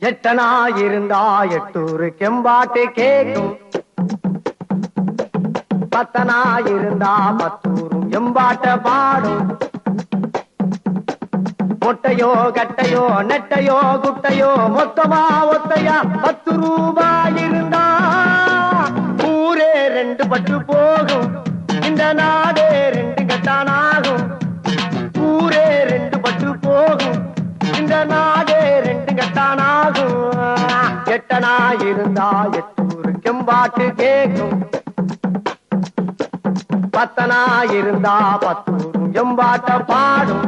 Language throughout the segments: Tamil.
எட்டனாயிருந்தா எட்டூரு கெம்பாட்டு கேக்கும், பத்தனாயிருந்தா பத்தூரும் எம்பாட்ட பாடும். மொட்டையோ கட்டையோ நெட்டையோ குட்டையோ மொத்தமா ஒத்தையா 10 ரூபாய் இருந்தா ஊரே 2 பட்டு போகும், இந்த நாடே 2 கட்டானாகும். ஊரே 2 பட்டு போகும், இந்த நாடே 2 கட்டானாகும். எட்டனாயிருந்தா எட்டூரு கெம்பாட்டு கேக்கும், பத்தனாயிருந்தா பத்தூரும் எம்பாட்ட பாடும்.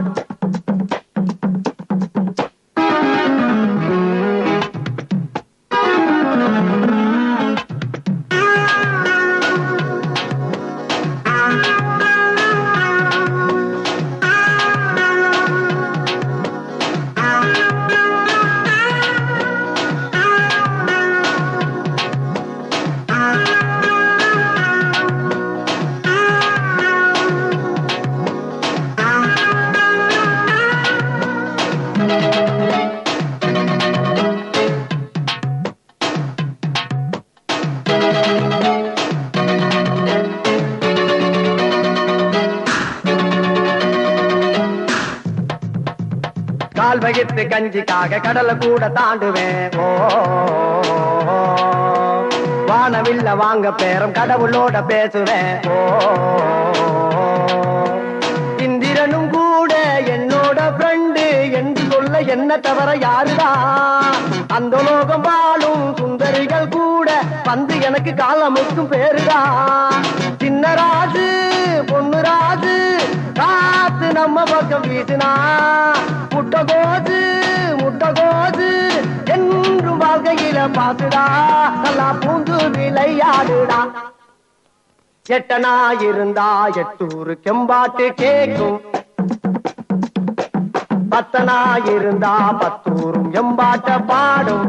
கால் வகித்து கஞ்சிக்காக கடலை கூட தாண்டுவேன். ஓ வானவில்ல வாங்க பேரம் கடவுளோட பேசுவேன். ஓ இந்திரனும் கூட என்னோட ஃப்ரெண்டு என்று சொல்ல என்ன தவிர யாருடா? அந்த லோகம் வாழும் சுந்தரிகள் கூட வந்து எனக்கு காலமுக்கும் பேருடா. சின்னராஜு பொண்ணுராஜு காத்து நம்ம பக்கம் வீசுனா முட்டகோது என்றும் வாழ்க்கையில பாத்துடா நல்லா பூந்து விளையாடுடா. எட்டனாயிருந்தா எட்டூரு கெம்பாட்டு கேக்கும், பத்தனாயிருந்தா பத்தூரும் எம்பாட்ட பாடும்.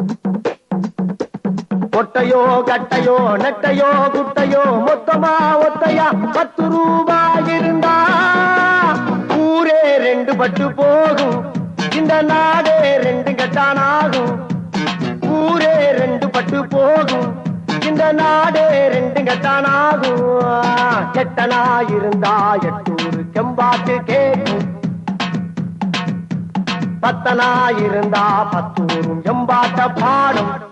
மொட்டையோ கட்டையோ நெட்டையோ குட்டையோ மொத்தமா ஒத்தையா 10 ரூபாய் இருந்தா ஊரே 2 பட்டு போகும், இந்த நாடே 2 கட்டானாகும். ஊரே 2 பட்டு போகும், இந்த நாடே 2 கட்டானாகும். எட்டனாயிருந்தா எட்டூரு கெம்பாட்டு கேக்கும், பத்தனாயிருந்தா பத்தூரும் எம்பாட்ட பாடும்.